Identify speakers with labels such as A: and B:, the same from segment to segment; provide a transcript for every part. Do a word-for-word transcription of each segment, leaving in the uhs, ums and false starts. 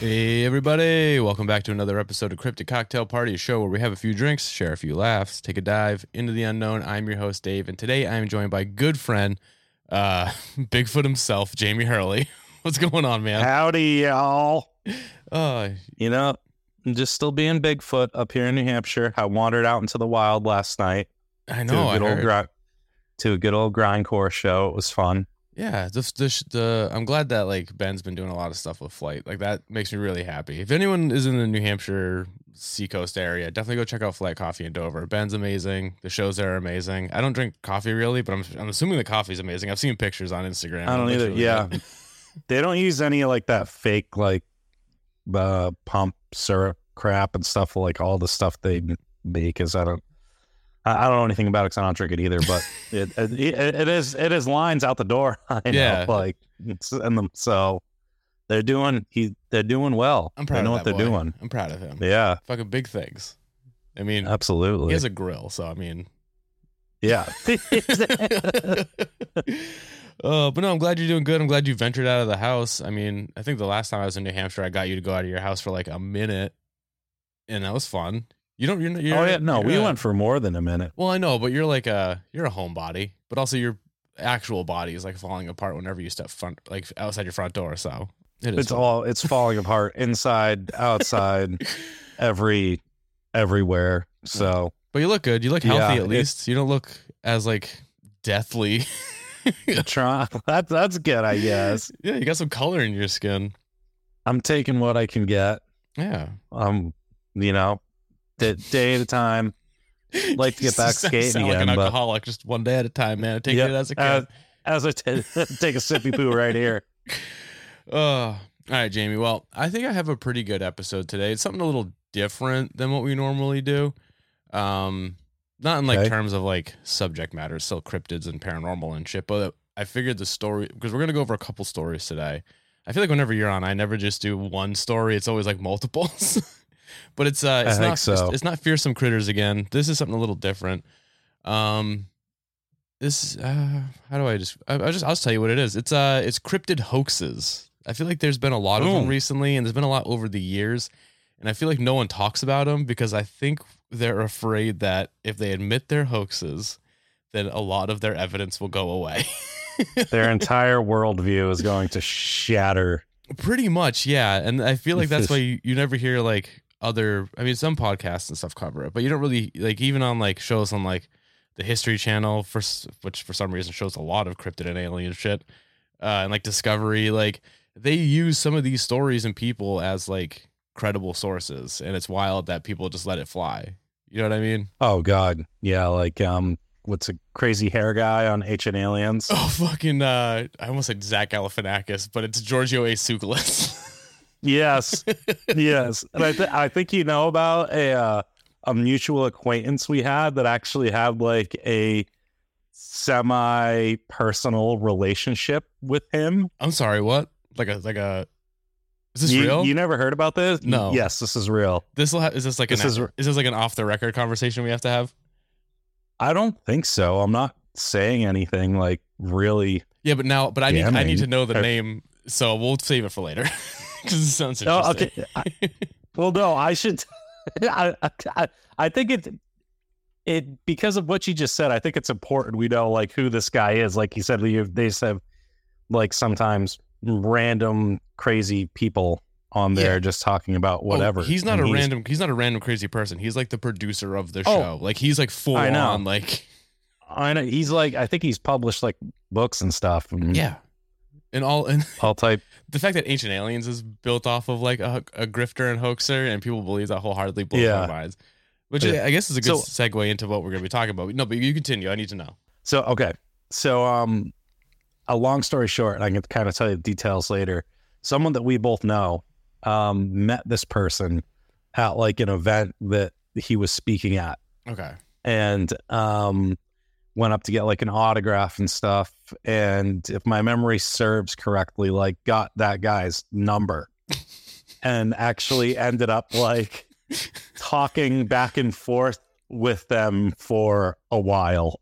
A: Hey everybody, welcome back to another episode of Cryptic Cocktail Party, a show where we have a few drinks, share a few laughs, take a dive into the unknown. I'm your host Dave, and today I'm joined by good friend, uh, Bigfoot himself, Jamie Hurley. What's going on, man?
B: Howdy, y'all.
A: Uh,
B: You know, I'm just still being Bigfoot up here in New Hampshire. I wandered out into the wild last night
A: I
B: to
A: know,
B: a
A: I
B: good old
A: heard.
B: grind, to a good old grindcore show. It was fun.
A: Yeah, the, the, the, I'm glad that like Ben's been doing a lot of stuff with Flight. Like that makes me really happy. If anyone is in the New Hampshire Seacoast area, definitely go check out Flight Coffee in Dover. Ben's amazing. The shows there are amazing. I don't drink coffee really, but I'm I'm assuming the coffee's amazing. I've seen pictures on Instagram.
B: I don't
A: It looks
B: either.
A: really
B: Yeah,
A: good.
B: they don't use any of like that fake like uh, pump syrup crap and stuff. Like all the stuff they make is I don't. I I don't know anything about it because I don't drink it either, but it, it it is it is lines out the door. I know,
A: Yeah.
B: like it's and them so they're doing he they're doing well.
A: I'm proud
B: They know
A: of
B: what
A: that
B: they're
A: boy.
B: doing.
A: I'm proud of him.
B: Yeah,
A: Fucking big things. I mean,
B: absolutely.
A: he has a grill, so I mean,
B: yeah.
A: uh, but no, I'm glad you're doing good. I'm glad you ventured out of the house. I mean, I think the last time I was in New Hampshire, I got you to go out of your house for like a minute, and that was fun. You don't, you're, not- you're
B: oh yeah, no,
A: you're
B: we
A: a-
B: went for more than a minute.
A: Well, I know, but you're like a you're a homebody, but also your actual body is like falling apart whenever you step front, like outside your front door. So it is.
B: It's
A: fun.
B: all it's falling apart inside, outside, every everywhere. So
A: But you look good. You look healthy
B: Yeah,
A: at
B: it-
A: least. You don't look as like deathly.
B: try that that's good, I guess.
A: Yeah, you got some color in your skin.
B: I'm taking what I can get.
A: Yeah.
B: Um, you know, d- day at a time. Like to get back
A: You
B: skating
A: sound like an
B: again, but-
A: alcoholic, just one day at a time, man. Take
B: Yep,
A: it as a
B: as,
A: kid.
B: as I t- take a sippy poo right here.
A: Uh, all right, Jamie. Well, I think I have a pretty good episode today. It's something a little different than what we normally do. Um, not in like
B: Okay.
A: terms of like subject matter, still cryptids and paranormal and shit. But I figured the story, because we're gonna go over a couple stories today. I feel like whenever you're on, I never just do one story. It's always like multiples. But it's uh, it's
B: I think
A: not
B: so.
A: it's, it's not fearsome critters again. This is something a little different. Um, this uh, how do I just I, I'll just I'll just tell you what it is. It's uh, it's cryptid hoaxes. I feel like there's been a lot of them
B: Ooh.
A: recently, and there's been a lot over the years, and I feel like no one talks about them because I think they're afraid that if they admit their hoaxes, then a lot of their evidence will go away.
B: Their entire worldview is going to shatter.
A: Pretty much, yeah. And I feel like that's why you, you never hear like other, I mean, some podcasts and stuff cover it, but you don't really like even on like shows on like the History Channel, for s- which for some reason shows a lot of cryptid and alien shit, uh, and like Discovery, like they use some of these stories and people as like credible sources, and it's wild that people just let it fly. You know what I mean?
B: Oh God, yeah, like um, what's a crazy hair guy on Ancient Aliens?
A: Oh, fucking, uh, I almost said Zach Galifianakis, but it's Giorgio A. Tsoukalos.
B: Yes, yes, and I th- I think you know about a uh, a mutual acquaintance we had that actually had like a semi personal relationship with him.
A: I'm sorry, what? Like a, like a, is this
B: you,
A: real?
B: You never heard about this?
A: No.
B: Yes, this is real.
A: This will ha- is this like
B: This
A: an
B: is-
A: is this like an off the record conversation we have to have?
B: I don't think so. I'm not saying anything like really.
A: Yeah, but now, but I need I
B: Damning.
A: need to know the
B: Or-
A: name, so we'll save it for later because it sounds
B: Oh,
A: interesting.
B: okay. I, well, no, I should. I, I I think it it because of what you just said. I think it's important we know like who this guy is. Like you said, we they just have like sometimes random crazy people on there
A: Yeah.
B: just talking about
A: Oh,
B: whatever.
A: he's not
B: And
A: a random. He's not a random crazy person. He's like the producer of the
B: Oh,
A: show. Like he's like full
B: I know.
A: on. Like
B: I know he's like I think he's published like books and stuff. And
A: yeah, and all and
B: all type.
A: the fact that Ancient Aliens is built off of like a, a grifter and hoaxer, and people believe that wholeheartedly blows
B: Yeah.
A: my minds. Which
B: Yeah.
A: I guess is a good
B: So-
A: segue into what we're going to be talking about. No, but you continue. I need to know.
B: So okay, so um, a long story short, I can kind of tell you the details later. Someone that we both know um met this person at like an event that he was speaking at,
A: Okay.
B: and um went up to get like an autograph and stuff. And if my memory serves correctly, like got that guy's number, and actually ended up like talking back and forth with them for a while.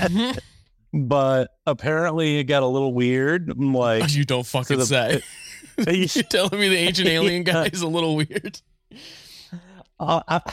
B: But apparently it got a little weird. Like,
A: You don't fucking
B: the-
A: say. You're telling me the ancient alien guy is a little weird?
B: Uh, I,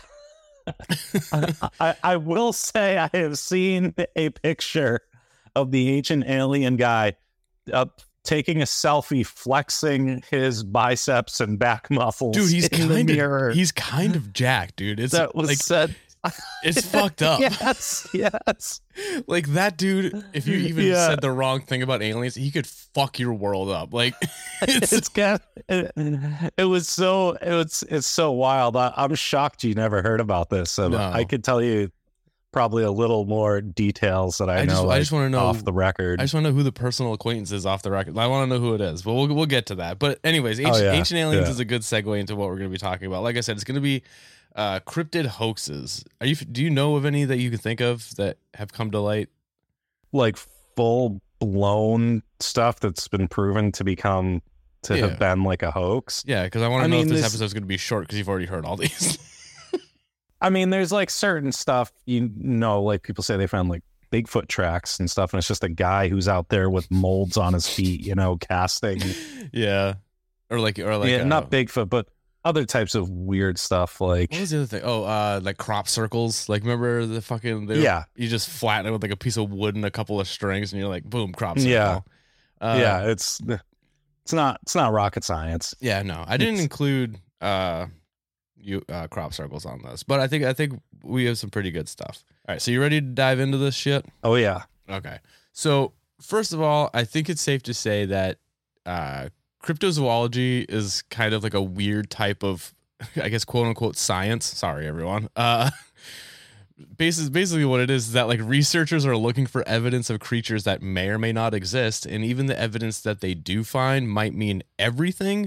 B: I, I will say I have seen a picture of the ancient alien guy uh, taking a selfie, flexing his biceps and back muscles.
A: Dude, he's
B: in
A: kind
B: the
A: of
B: mirror.
A: he's kind of jacked, dude. It's
B: That was
A: like
B: said.
A: it's fucked up.
B: Yes, yes.
A: Like that dude, if you even
B: Yeah.
A: said the wrong thing about aliens, he could fuck your world up. Like it's,
B: It's got, it, it was so it was it's so wild. I, I'm shocked you never heard about this. Um,
A: No.
B: I could tell you probably a little more details that I,
A: I
B: know.
A: just- I
B: like,
A: just wanna know-
B: off the record.
A: I just want to know who the personal acquaintance is off the record. I want to know who it is, but we'll we'll get to that. But anyways, ancient,
B: Oh, yeah.
A: ancient aliens
B: Yeah.
A: is a good segue into what we're going to be talking about. Like I said, it's going to be uh, cryptid hoaxes. Are you do you know of any that you can think of that have come to light?
B: Like full blown stuff that's been proven to become to
A: Yeah.
B: have been like a hoax.
A: Yeah, because I want to
B: I
A: know
B: mean,
A: if this,
B: this-
A: episode's going to be short because you've already heard all these.
B: I mean, there's like certain stuff, you know, like people say they found like Bigfoot tracks and stuff, and it's just a guy who's out there with molds on his feet, you know, casting.
A: Yeah, or like or like
B: yeah,
A: uh,
B: not Bigfoot, but other types of weird stuff like
A: What was the other thing? Oh, uh, like crop circles. Like remember the fucking they were-
B: Yeah.
A: You just flatten it with like a piece of wood and a couple of strings, and you're like, boom, crop circle.
B: Yeah.
A: uh,
B: yeah, it's it's not it's not rocket science.
A: yeah. No, I didn't
B: It's-
A: include uh, you uh, crop circles on this, but I think I think we have some pretty good stuff. All right, so you ready to dive into this shit?
B: Oh yeah.
A: Okay. So first of all, I think it's safe to say that uh, cryptozoology is kind of like a weird type of, I guess, quote unquote science. Sorry, everyone. Uh, basically, basically what it is is that like researchers are looking for evidence of creatures that may or may not exist, and even the evidence that they do find might mean everything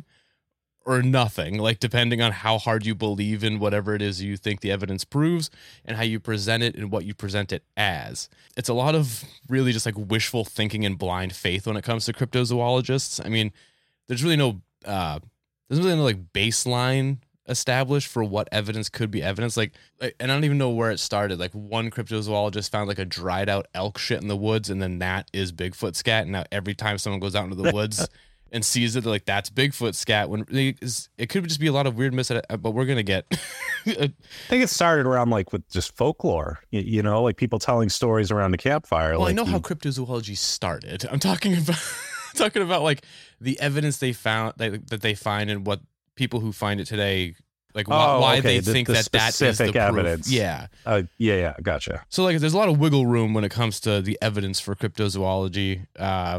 A: or nothing, like depending on how hard you believe in whatever it is you think the evidence proves and how you present it and what you present it as. It's a lot of really just like wishful thinking and blind faith when it comes to cryptozoologists. I mean, there's really no uh there's really no like baseline established for what evidence could be evidence. Like, like and I don't even know where it started. Like one cryptozoologist found like a dried out elk shit in the woods, and then that is Bigfoot scat. And now every time someone goes out into the woods and sees it, they're like, that's Bigfoot scat. When it, is, it could just be a lot of weird mis, but we're gonna get.
B: I think it started around like with just folklore, you, you know, like people telling stories around a campfire.
A: Well,
B: like
A: I know
B: you-
A: how cryptozoology started. I'm talking about talking about like the evidence they found that, that they find and what people who find it today, like why,
B: Oh,
A: why
B: okay,
A: they
B: the-
A: think
B: the
A: that that is the
B: specific
A: proof.
B: evidence.
A: Yeah.
B: Uh, yeah, yeah, gotcha.
A: So like, there's a lot of wiggle room when it comes to the evidence for cryptozoology, uh,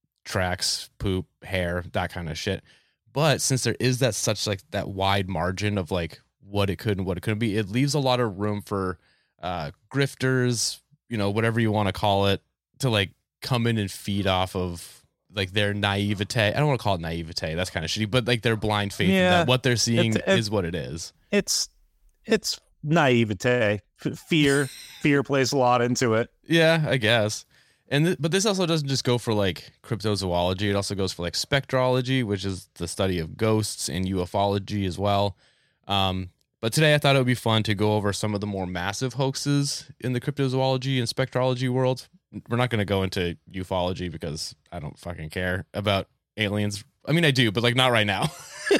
A: tracks, poop, hair, that kind of shit. But since there is that such like that wide margin of like what it could and what it couldn't be, it leaves a lot of room for uh, grifters, you know, whatever you want to call it, to like come in and feed off of like their naivete. I don't want to call it naivete. That's kind of shitty, but like their blind faith
B: Yeah.
A: that what they're seeing
B: It's- it's-
A: is what it is.
B: It's it's naivete, F- fear, fear plays a lot into it.
A: Yeah, I guess. And th- but this also doesn't just go for like cryptozoology. It also goes for like spectrology, which is the study of ghosts, and ufology as well. Um, but today I thought it would be fun to go over some of the more massive hoaxes in the cryptozoology and spectrology world. We're not going to go into ufology because I don't fucking care about aliens. I mean, I do, but like not right now.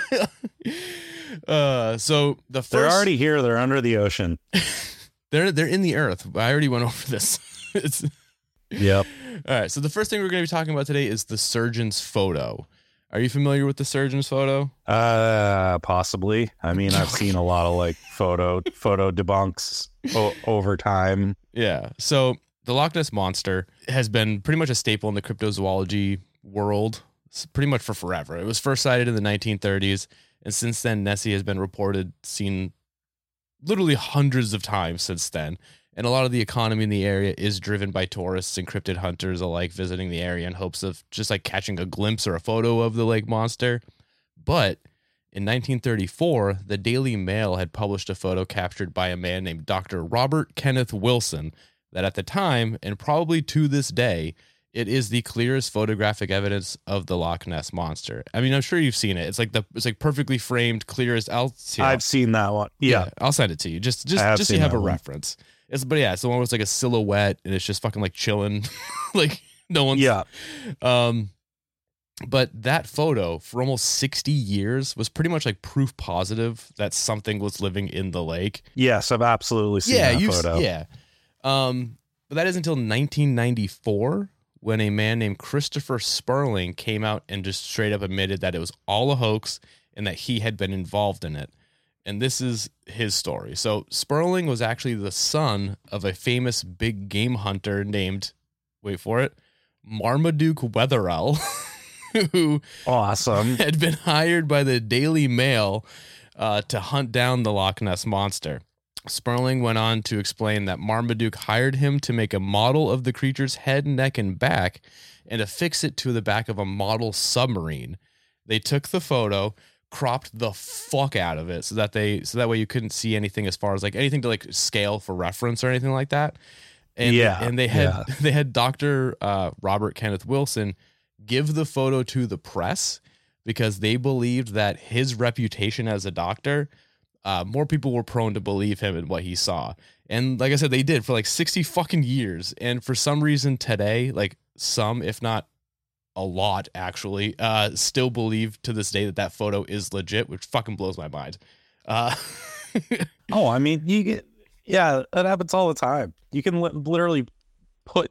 A: uh, so the 1st
B: They're already here. They're under the ocean.
A: they're they're in the earth. I already went over this. It's
B: Yep.
A: all right. So the first thing we're going to be talking about today is the surgeon's photo. Are you familiar with the surgeon's photo?
B: Uh, possibly. I mean, I've seen a lot of like photo photo debunks o- over time.
A: Yeah. So the Loch Ness Monster has been pretty much a staple in the cryptozoology world s- pretty much for forever. It was first sighted in the nineteen thirties. And since then, Nessie has been reported, seen literally hundreds of times since then. And a lot of the economy in the area is driven by tourists and cryptid hunters alike visiting the area in hopes of just like catching a glimpse or a photo of the lake monster. But in nineteen thirty-four, the Daily Mail had published a photo captured by a man named Doctor Robert Kenneth Wilson that at the time, and probably to this day, it is the clearest photographic evidence of the Loch Ness Monster. I mean, I'm sure you've seen it. It's like the it's like perfectly framed, clearest. I'll see.
B: I've seen that one. Yeah.
A: I'll send it to you. Just just
B: I have
A: just so you
B: seen
A: have a
B: that one.
A: reference. It's but yeah, it's the one where it's like a silhouette and it's just fucking like chilling, like no one's
B: Yeah.
A: Um, But that photo for almost sixty years was pretty much like proof positive that something was living in the lake.
B: Yes, I've absolutely seen
A: yeah,
B: that
A: you,
B: photo.
A: Yeah. Um, but that is until nineteen ninety-four when a man named Christopher Sperling came out and just straight up admitted that it was all a hoax and that he had been involved in it. And this is his story. So Sperling was actually the son of a famous big game hunter named, wait for it, Marmaduke Wetherell, who
B: awesome
A: had been hired by the Daily Mail uh, to hunt down the Loch Ness Monster. Sperling went on to explain that Marmaduke hired him to make a model of the creature's head, neck, and back and affix it to the back of a model submarine. They took the photo, cropped the fuck out of it so that they so that way you couldn't see anything as far as like anything to like scale for reference or anything like that. And
B: yeah,
A: and they had
B: yeah.
A: they had Doctor Uh, Robert Kenneth Wilson give the photo to the press because they believed that his reputation as a doctor, uh, more people were prone to believe him in what he saw. And like I said, they did for like sixty fucking years. And for some reason today, like some, if not a lot actually, uh, still believe to this day that that photo is legit, which fucking blows my mind. Uh,
B: oh, I mean, you get, yeah, that happens all the time. You can li- literally put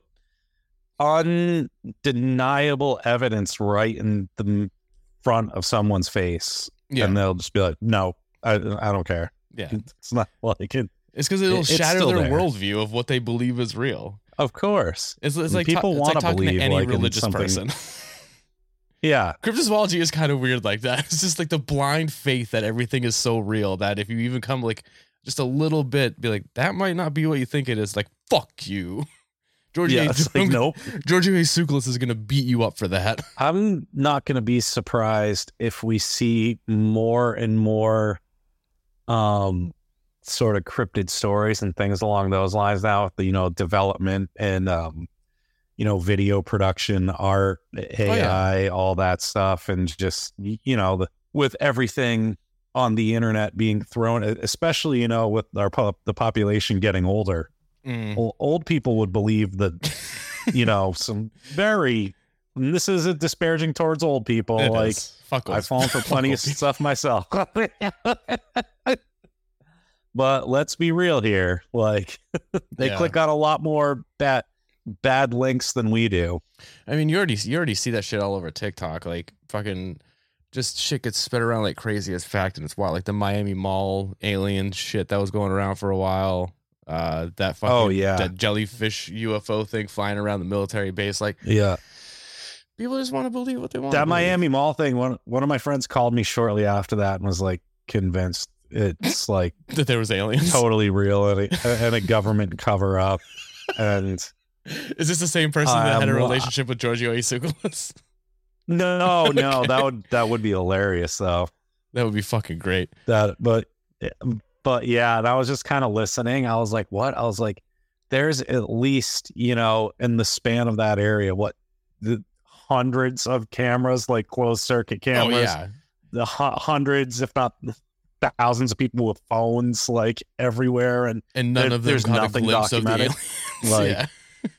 B: undeniable evidence right in the front of someone's face,
A: yeah.
B: and they'll just be like, "No, I, I don't care."
A: Yeah,
B: it's not like it.
A: It's because it'll
B: It's
A: shatter
B: still
A: their
B: there.
A: worldview of what they believe is real.
B: Of course,
A: It's, it's
B: And
A: like
B: people
A: ta-
B: want
A: it's like
B: to
A: talking
B: believe
A: to any
B: like in
A: religious
B: something-
A: person.
B: Yeah,
A: Cryptozoology is kind of weird like that. It's just like the blind faith that everything is so real that if you even come like just a little bit, be like, that might not be what you think it is. Like, fuck you. Georgie,
B: yeah.
A: A.
B: It's like, nope.
A: Georgie A. Tsoukalos is going to beat you up for that.
B: I'm not going to be surprised if we see more and more um, sort of cryptid stories and things along those lines now with the, you know, development and, um, you know, video production, art, A I,
A: Oh, yeah.
B: all that stuff. And just, you know, the, with everything on the internet being thrown, especially, you know, with our po- the population getting older.
A: Mm.
B: Well, old people would believe that, you know, some very, and this isn't disparaging towards old people.
A: It
B: like,
A: is. Fuck
B: I've fallen for
A: Fuck
B: plenty
A: old
B: of
A: people.
B: stuff myself. But let's be real here. Like, they
A: Yeah.
B: click on a lot more bad, bad links than we do.
A: I mean, you already you already see that shit all over TikTok. Like fucking, just shit gets spread around like crazy as fact, and it's wild. Like the Miami Mall alien shit that was going around for a while. Uh, that fucking
B: Oh, yeah.
A: that jellyfish U F O thing flying around the military base. Like
B: Yeah.
A: people just want to believe what they want.
B: That Miami Mall thing, one, one of my friends called me shortly after that and was like convinced it's like
A: that there was aliens.
B: totally real and a, and a government cover up. And
A: Is this the same person that had a
B: Um,
A: relationship with Giorgio A. Tsoukalos?
B: no, no,
A: Okay.
B: that would that would be hilarious though.
A: That would be fucking great.
B: That, but, but yeah, and I was just kind of listening. I was like, what? I was like, there's at least, you know, in the span of that area, what, the hundreds of cameras, like closed circuit cameras,
A: Oh yeah,
B: the hu- hundreds, if not thousands of people with phones, like everywhere. And
A: and none
B: There-
A: of them
B: there's
A: got a
B: nothing
A: glimpse of the
B: documented.
A: aliens.
B: Like,
A: yeah,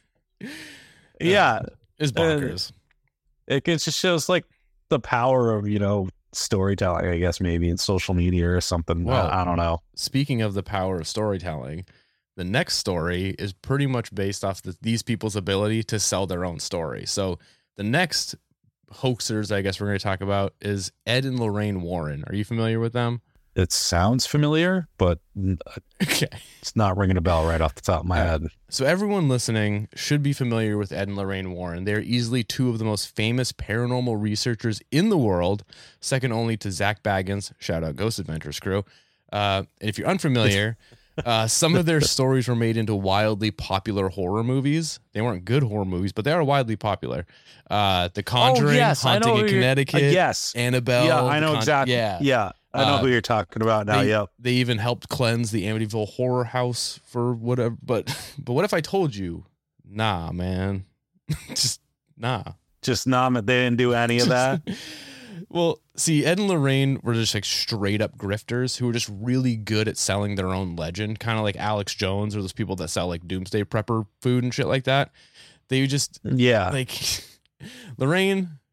B: yeah,
A: it's bonkers.
B: it, it just shows like the power of, you know, storytelling, I guess, maybe in social media or something.
A: Well,
B: I, I don't know.
A: Speaking of the power of storytelling, the next story is pretty much based off the, these people's ability to sell their own story. So the next hoaxers, I guess we're going to talk about, is Ed and Lorraine Warren. Are you familiar with them?
B: It sounds familiar, but
A: Okay.
B: it's not ringing a bell right off the top of my
A: Yeah.
B: head.
A: So everyone listening should be familiar with Ed and Lorraine Warren. They're easily two of the most famous paranormal researchers in the world, second only to Zach Baggins. Shout out Ghost Adventures crew. Uh, if you're unfamiliar, uh, some of their stories were made into wildly popular horror movies. They weren't good horror movies, but they are widely popular. Uh, The Conjuring,
B: oh, yes, I
A: Haunting
B: know
A: in
B: who you're-
A: Connecticut,
B: uh, yes.
A: Annabelle.
B: yeah, I
A: The
B: know
A: Con-
B: exactly.
A: Yeah.
B: Yeah. I know
A: Uh,
B: who you're talking about now.
A: they,
B: Yep.
A: they even helped cleanse the Amityville Horror House for whatever. But but what if I told you, nah, man, just nah.
B: Just not, they didn't do any of that.
A: Well, see, Ed and Lorraine were just like straight up grifters who were just really good at selling their own legend, kind of like Alex Jones or those people that sell like doomsday prepper food and shit like that. They just
B: Yeah.
A: like Lorraine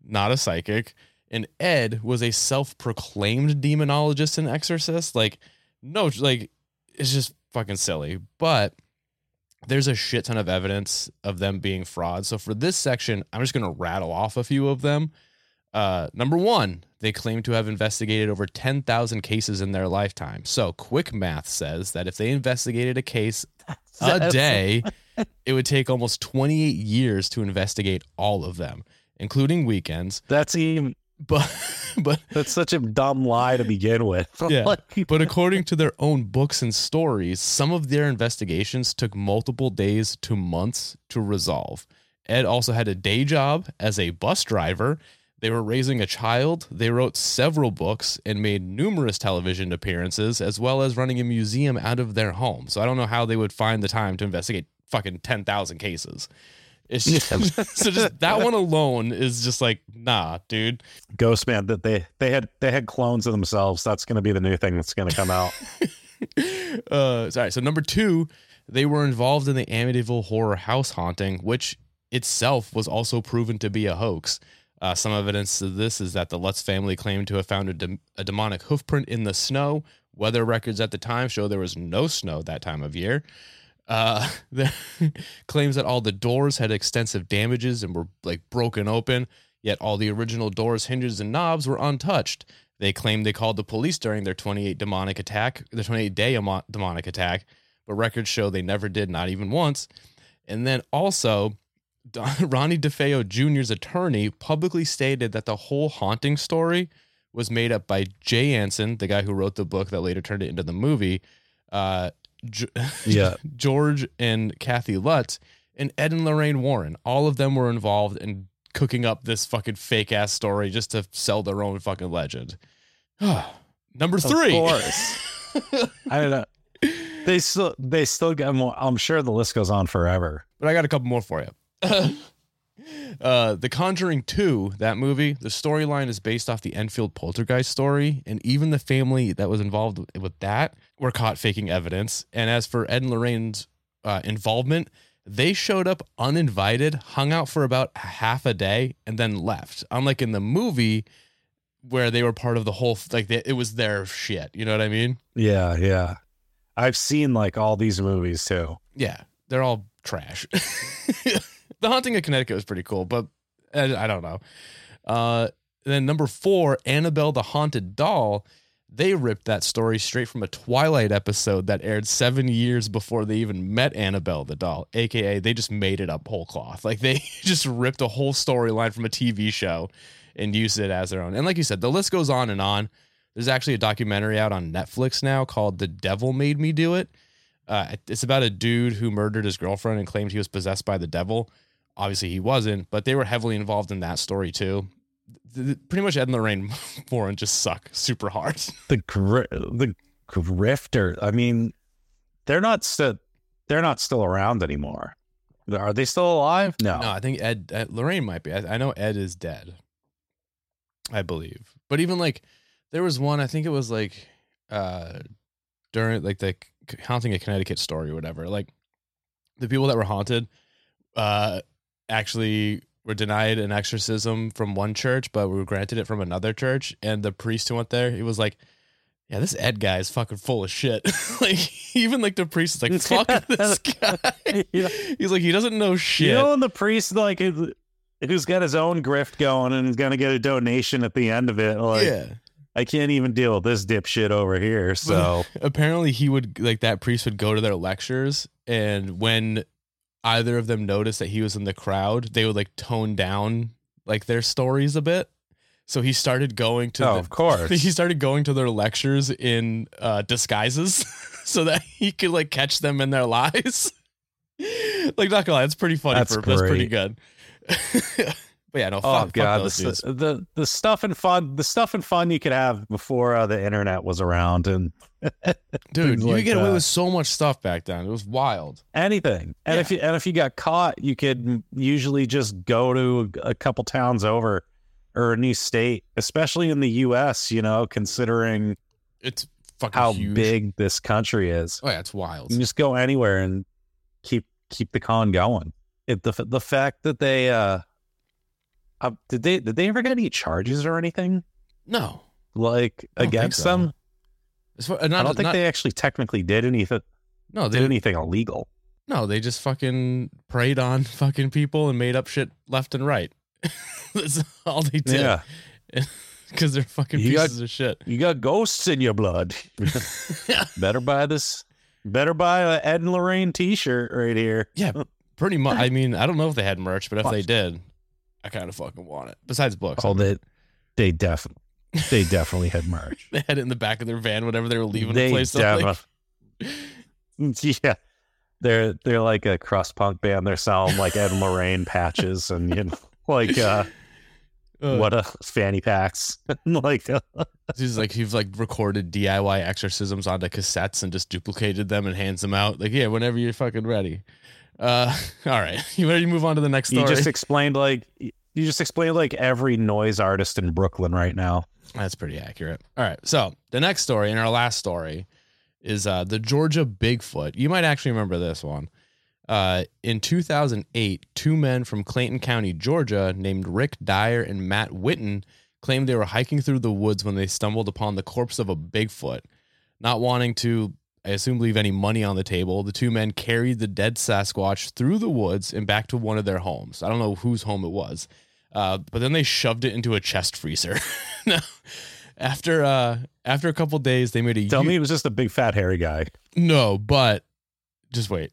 A: not a psychic. And Ed was a self-proclaimed demonologist and exorcist. Like, no, like, it's just fucking silly. But there's a shit ton of evidence of them being frauds. So for this section, I'm just going to rattle off a few of them. Uh, number one, they claim to have investigated over ten thousand cases in their lifetime. So quick math says that if they investigated a case a day, it would take almost twenty-eight years to investigate all of them, including weekends.
B: That's even,
A: but, but
B: that's such a dumb lie to begin with.
A: Yeah. But according to their own books and stories, some of their investigations took multiple days to months to resolve. Ed also had a day job as a bus driver. They were raising a child. They wrote several books and made numerous television appearances, as well as running a museum out of their home. So I don't know how they would find the time to investigate fucking ten thousand cases. It's just, so just that one alone is just like, nah, dude.
B: Ghost Man, that they they had they had clones of themselves. That's going to be the new thing that's going to come out.
A: uh, sorry. So number two, they were involved in the Amityville horror house haunting, which itself was also proven to be a hoax. Uh, some evidence of this is that the Lutz family claimed to have found a, de- a demonic hoofprint in the snow. Weather records at the time show there was no snow that time of year. Uh, the claims that all the doors had extensive damages and were like broken open, yet all the original doors, hinges, and knobs were untouched. They claimed they called the police during their twenty-eight demonic attack, the twenty-eight day emo- demonic attack, but records show they never did, not even once. And then also, Ronnie DeFeo Junior's attorney publicly stated that the whole haunting story was made up by Jay Anson, the guy who wrote the book that later turned it into the movie, uh, G-
B: yeah,
A: George and Kathy Lutz, and Ed and Lorraine Warren. All of them were involved in cooking up this fucking fake ass story just to sell their own fucking legend. Number three.
B: Of course. I don't know. They still, they still got more. I'm sure the list goes on forever.
A: But I got a couple more for you. uh, The Conjuring two, that movie, the storyline is based off the Enfield poltergeist story, and even the family that was involved with that were caught faking evidence. And as for Ed and Lorraine's uh, involvement, they showed up uninvited, hung out for about half a day, and then left. Unlike in the movie, where they were part of the whole, like they, it was their shit. You know what I mean?
B: Yeah, yeah. I've seen like all these movies too.
A: Yeah, they're all trash. The Haunting of Connecticut was pretty cool, but I, I don't know. Uh, then number four, Annabelle the Haunted Doll. They ripped that story straight from a Twilight episode that aired seven years before they even met Annabelle the doll, A K A they just made it up whole cloth. Like they just ripped a whole storyline from a T V show and used it as their own. And like you said, the list goes on and on. There's actually a documentary out on Netflix now called The Devil Made Me Do It. Uh, it's about a dude who murdered his girlfriend and claimed he was possessed by the devil. Obviously he wasn't, but they were heavily involved in that story too. The, the, pretty much Ed and Lorraine Warren just suck super hard.
B: The gri- the grifter. I mean, they're not still they're not still around anymore. Are they still alive? No.
A: No, I think Ed, Ed Lorraine might be. I, I know Ed is dead, I believe. But even like there was one, I think it was like uh, during like the Haunting of Connecticut story or whatever. Like the people that were haunted uh, actually were denied an exorcism from one church, but were granted it from another church. And the priest who went there, he was like, yeah, this Ed guy is fucking full of shit. Like, even like the priest is like, fuck this guy. Yeah. He's like, he doesn't know shit.
B: You know, and the priest, like, who's got his own grift going and is going to get a donation at the end of it. Like,
A: yeah.
B: I can't even deal with this dipshit over here. So
A: but apparently he would, like, that priest would go to their lectures, and when either of them noticed that he was in the crowd, they would like tone down like their stories a bit. So he started going to,
B: oh,
A: the,
B: of course,
A: he started going to their lectures in uh, disguises so that he could like catch them in their lies. Like, not gonna lie, it's pretty funny.
B: That's
A: for
B: great.
A: That's pretty good. But yeah, no.
B: Oh
A: fuck,
B: god,
A: fuck those
B: the, the the stuff and fun, the stuff and fun you could have before uh, the internet was around, and
A: dude, you
B: like
A: could get away
B: that.
A: with so much stuff back then. It was wild.
B: Anything, and
A: Yeah.
B: if you and if you got caught, you could usually just go to a couple towns over or a new state, especially in the U S. You know, considering
A: It's fucking
B: how
A: huge.
B: big this country is,
A: Oh yeah, it's wild.
B: you can just go anywhere and keep keep the con going. It, the the fact that they, uh, uh, did they did they ever get any charges or anything?
A: No,
B: like against
A: so.
B: them.
A: Far, uh, not,
B: I don't think
A: not,
B: they actually technically did anything.
A: No, they
B: did anything illegal.
A: No, they just fucking preyed on fucking people and made up shit left and right. That's all they did.
B: Yeah,
A: because they're fucking
B: you
A: pieces
B: got,
A: of shit.
B: You got ghosts in your blood. Better buy this. Better buy a Ed and Lorraine T-shirt right here.
A: Yeah, pretty much. I mean, I don't know if they had merch, but if they did, I kind of fucking want it. Besides books.
B: Oh, they they definitely they definitely had merch.
A: They had it in the back of their van whenever they were leaving
B: they
A: the place.
B: Definitely. Yeah. They're they're like a crust punk band. They're selling like Ed and Lorraine patches and you know like uh, uh what a fanny packs like. Uh,
A: He's like he's like recorded D I Y exorcisms onto cassettes and just duplicated them and hands them out. Like yeah, whenever you're fucking ready. Uh, all right, you ready to move on to the next story?
B: You just explained like you just explained like every noise artist in Brooklyn right now.
A: That's pretty accurate. All right, so the next story and our last story is uh, the Georgia Bigfoot. You might actually remember this one. Uh, in two thousand eight, two men from Clayton County, Georgia, named Rick Dyer and Matt Witten, claimed they were hiking through the woods when they stumbled upon the corpse of a Bigfoot. Not wanting to, I assume, leave any money on the table, the two men carried the dead Sasquatch through the woods and back to one of their homes. I don't know whose home it was, uh, but then they shoved it into a chest freezer. Now, after uh, after a couple days, they made a.
B: Tell
A: U-
B: me it was just a big fat hairy guy.
A: No, but just wait.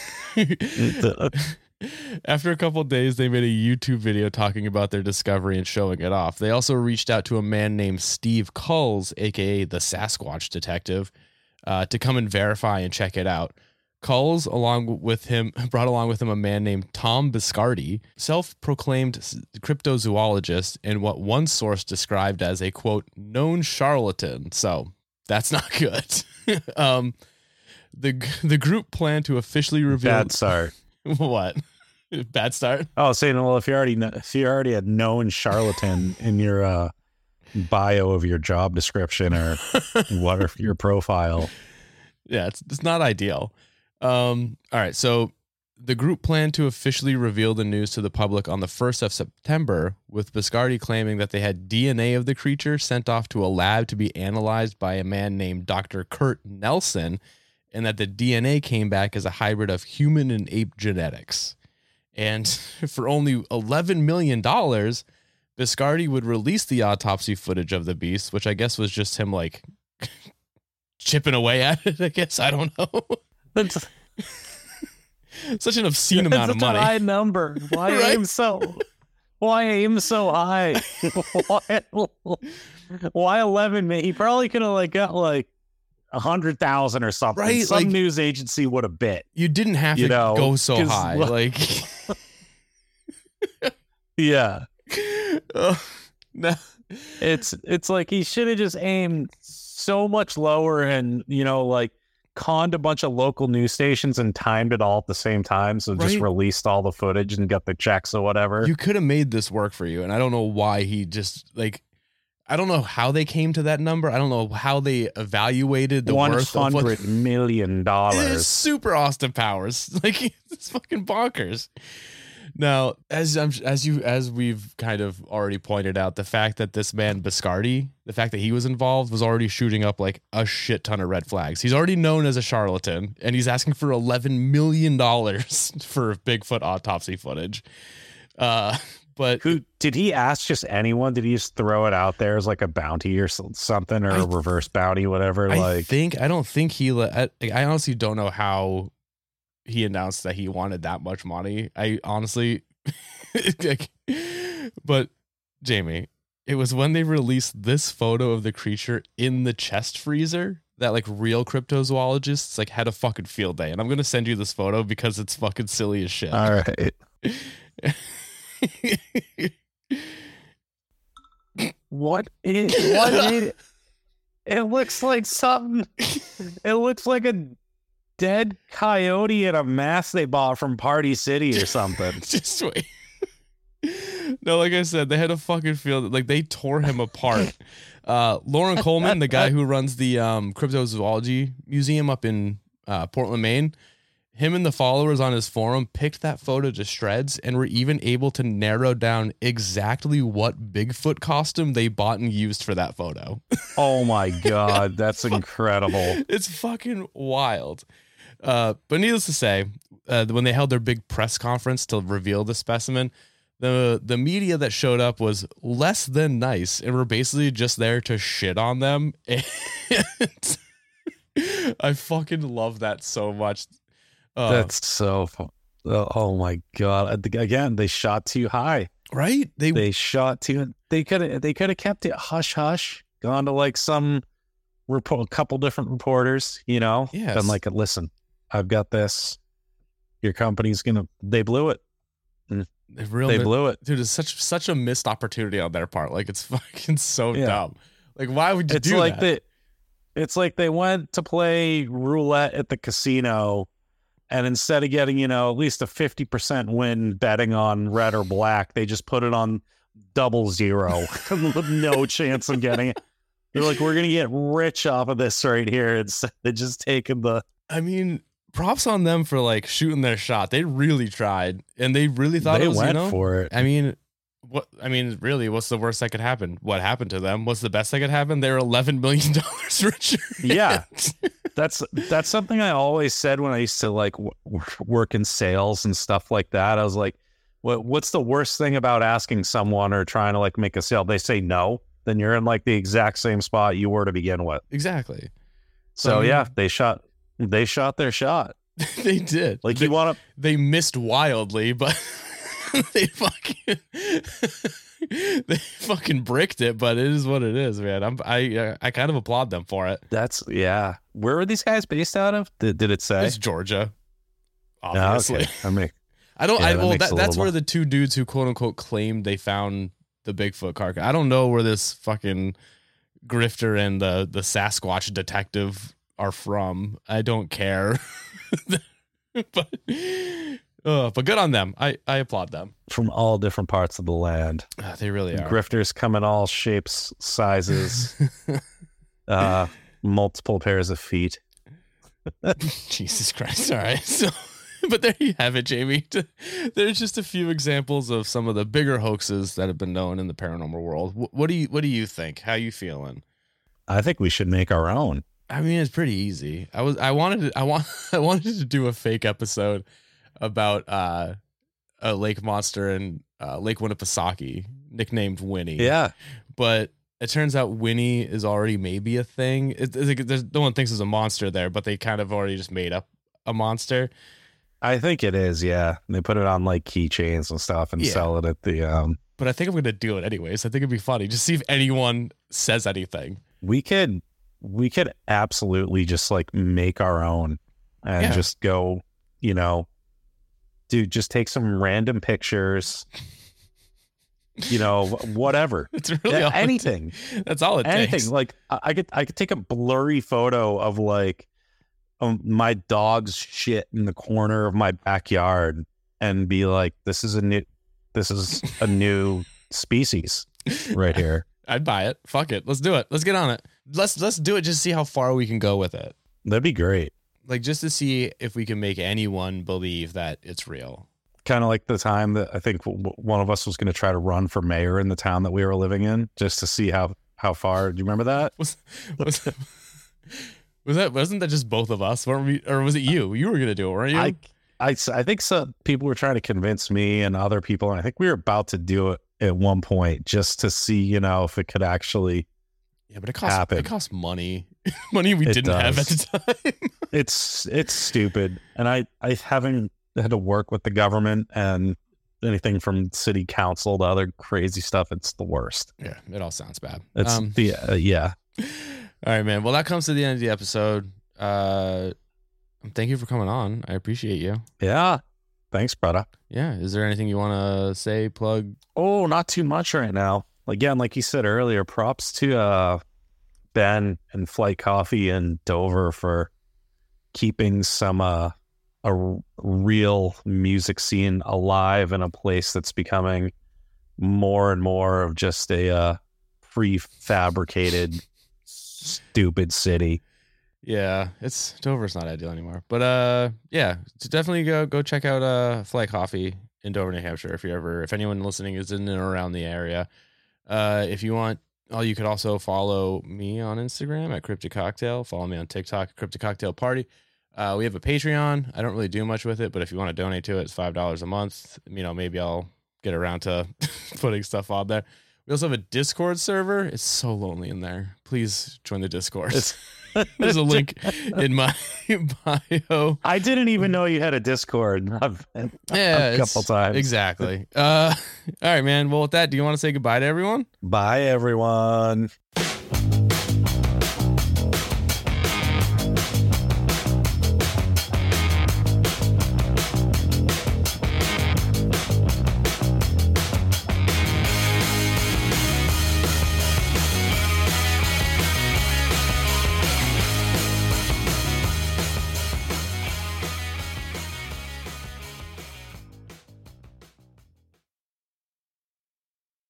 A: After a couple of days, they made a YouTube video talking about their discovery and showing it off. They also reached out to a man named Steve Culls, aka the Sasquatch Detective, uh, to come and verify and check it out. Culls, along with him, brought along with him a man named Tom Biscardi, self-proclaimed cryptozoologist, and what one source described as a, quote, known charlatan. So that's not good. um, the the group planned to officially reveal...
B: Bad start.
A: What? Bad start?
B: Oh, saying, well, if you already know, if you already had known charlatan in your uh, bio of your job description or what your profile.
A: Yeah, it's it's not ideal. Um, all right, so the group planned to officially reveal the news to the public on the first of September, with Biscardi claiming that they had D N A of the creature sent off to a lab to be analyzed by a man named Doctor Kurt Nelson, and that the D N A came back as a hybrid of human and ape genetics. And for only eleven million dollars, Biscardi would release the autopsy footage of the beast, which I guess was just him like chipping away at it, I guess. I don't know.
B: That's
A: such an obscene amount of money.
B: A high number. Why
A: Right?
B: aim so? Why aim so high? why, why eleven? He probably could have like got like a hundred thousand or something.
A: Right,
B: Some
A: like-
B: news agency would have bit.
A: You didn't have
B: You
A: to
B: know,
A: go so
B: 'cause-
A: high. Like,
B: Yeah,
A: oh, no.
B: it's it's like he should have just aimed so much lower and you know like conned a bunch of local news stations and timed it all at the same time. So just
A: Right.
B: released all the footage and got the checks or whatever.
A: You could have made this work for you. And I don't know why he just, like, I don't know how they came to that number. I don't know how they evaluated the
B: One
A: worth of what.
B: hundred million
A: It is
B: dollars.
A: super Austin Powers. Like, it's fucking bonkers. Now, as I'm, as you, as we've kind of already pointed out, the fact that this man Biscardi, the fact that he was involved, was already shooting up like a shit ton of red flags. He's already known as a charlatan, and he's asking for eleven million dollars for Bigfoot autopsy footage. Uh, but
B: Who did he ask? Just anyone? Did he just throw it out there as like a bounty or so- something, or
A: I
B: a
A: th-
B: reverse bounty, whatever?
A: I
B: like,
A: think I don't think he. le- I, I honestly don't know how he announced that he wanted that much money. I honestly, like, but Jamie, it was when they released this photo of the creature in the chest freezer that like real cryptozoologists like had a fucking field day. And I'm gonna send you this photo because it's fucking silly as shit.
B: all right. What? It, what? It, it looks like something. It looks like a dead coyote in a mask they bought from Party City or something.
A: Just wait. No, like I said, they had a fucking field. Like they tore him apart. Uh, Lauren Coleman, the guy who runs the um, cryptozoology museum up in uh, Portland, Maine, him and the followers on his forum picked that photo to shreds and were even able to narrow down exactly what Bigfoot costume they bought and used for that photo.
B: Oh my God, that's incredible.
A: It's fucking wild. Uh, but needless to say, uh, when they held their big press conference to reveal the specimen, the the media that showed up was less than nice and were basically just there to shit on them. And I fucking love that so much. Uh,
B: That's so fun. Oh, oh my God. Again, they shot too high.
A: Right? They
B: they shot too they could have they could have kept it hush hush, gone to like some report a couple different reporters, you know,
A: yes.
B: been like, listen, I've got this. Your company's gonna they blew it.
A: They, real
B: they
A: mi-
B: blew it.
A: Dude, it's such such a missed opportunity on their part. Like it's fucking so
B: Yeah.
A: dumb. Like why would you
B: It's
A: do
B: like
A: that?
B: they it's like they went to play roulette at the casino. And instead of getting, you know, at least a fifty percent win betting on red or black, they just put it on double zero with no chance of getting it. They're like, we're going to get rich off of this right here. Instead of just taking the.
A: I mean, props on them for like shooting their shot. They really tried and they really thought
B: They
A: it was,
B: went
A: you know,
B: for it.
A: I mean, what I mean, really, what's the worst that could happen? What happened to them? What's the best that could happen? They're eleven million dollars richer.
B: Yeah. That's that's something I always said when I used to like w- work in sales and stuff like that. I was like, what what's the worst thing about asking someone or trying to like make a sale? They say no, then you're in like the exact same spot you were to begin with.
A: Exactly.
B: So,
A: So, I mean-
B: yeah, they shot they shot their shot.
A: They did.
B: Like
A: they,
B: you want to
A: they missed wildly, but they fucking they fucking bricked it. But it is what it is, man. I'm I uh, I kind of applaud them for it.
B: That's yeah. Where were these guys based out of? Did, did it say?
A: It's Georgia,
B: Ah,
A: obviously.
B: okay. I mean,
A: I don't.
B: Yeah,
A: I
B: that
A: well,
B: makes
A: that,
B: a
A: that's
B: little
A: where
B: more-
A: the two dudes who quote unquote claimed they found the Bigfoot carcass. I don't know where this fucking grifter and the the Sasquatch detective are from. I don't care. but uh, but good on them. I I applaud them.
B: from all different parts of the land.
A: Uh, they really are.
B: Grifters come in all shapes, sizes, uh, multiple pairs of feet.
A: Jesus Christ. All right. So, but there you have it, Jamie. There's just a few examples of some of the bigger hoaxes that have been known in the paranormal world. What, what do you What do you think? How you feeling?
B: I think we should make our own.
A: I mean, it's pretty easy. I was I wanted to, I want I wanted to do a fake episode about uh, a lake monster in uh, Lake Winnipesaukee, nicknamed Winnie.
B: Yeah.
A: But it turns out Winnie is already maybe a thing. It, it's like there's, no one thinks there's a monster there, but they kind of already just made up a monster.
B: I think it is, yeah. They put it on like keychains and stuff and
A: Yeah.
B: sell it at the um
A: But I think I'm going to do it anyways. I think it'd be funny. Just see if anyone says anything.
B: we could we could absolutely just like make our own and
A: Yeah.
B: just go, you know, dude, just take some random pictures, you know, wh- whatever.
A: It's really
B: Yeah,
A: all it
B: anything.
A: ta- That's all it
B: Anything.
A: takes.
B: Like I I could I could take a blurry photo of like um, my dog's shit in the corner of my backyard and be like, this is a new this is a new species right here.
A: I'd buy it. Fuck it. Let's do it. Let's get on it. Let's let's do it. Just see how far we can go with it.
B: That'd be great.
A: Like just to see if we can make anyone believe that it's real.
B: Kind of like the time that I think w- w- one of us was going to try to run for mayor in the town that we were living in, just to see how how far. Do you remember that?
A: Was was, was that wasn't that just both of us? Weren't we, or was it you? You were gonna do it, weren't you?
B: I, I, s- I think some people were trying to convince me and other people, and I think we were about to do it at one point just to see, you know, if it could actually.
A: yeah, but it costs
B: happen.
A: it costs money, money we
B: It
A: didn't have at
B: does.
A: the time.
B: It's it's stupid, and I I haven't had to work with the government and anything from city council to other crazy stuff. It's the worst.
A: Yeah, it all sounds bad.
B: It's
A: Um,
B: the uh, yeah.
A: all right, man. Well, that comes to the end of the episode. Uh, thank you for coming on. I appreciate you.
B: Yeah. Thanks, brother.
A: Yeah. Is there anything you want to say? Plug?
B: Oh, not too much right now. Again, like you said earlier, props to uh, Ben and Flight Coffee and Dover for keeping some uh, a r- real music scene alive in a place that's becoming more and more of just a uh, prefabricated, stupid city.
A: Yeah, it's Dover's not ideal anymore. But uh yeah, so definitely go go check out uh Fly Coffee in Dover, New Hampshire if you ever if anyone listening is in and around the area. Uh if you want, oh you could also follow me on Instagram at Cryptic Cocktail. Follow me on TikTok, Cryptic Cocktail Party. Uh we have a Patreon. I don't really do much with it, but if you want to donate to it, it's five dollars a month. You know, maybe I'll get around to putting stuff on there. We also have a Discord server. It's so lonely in there. Please join the Discord. There's a link in my bio.
B: I didn't even know you had a Discord. I've
A: yeah,
B: a couple times.
A: Exactly. Uh, all right, man. Well, with that, do you want to say goodbye to everyone?
B: Bye, everyone.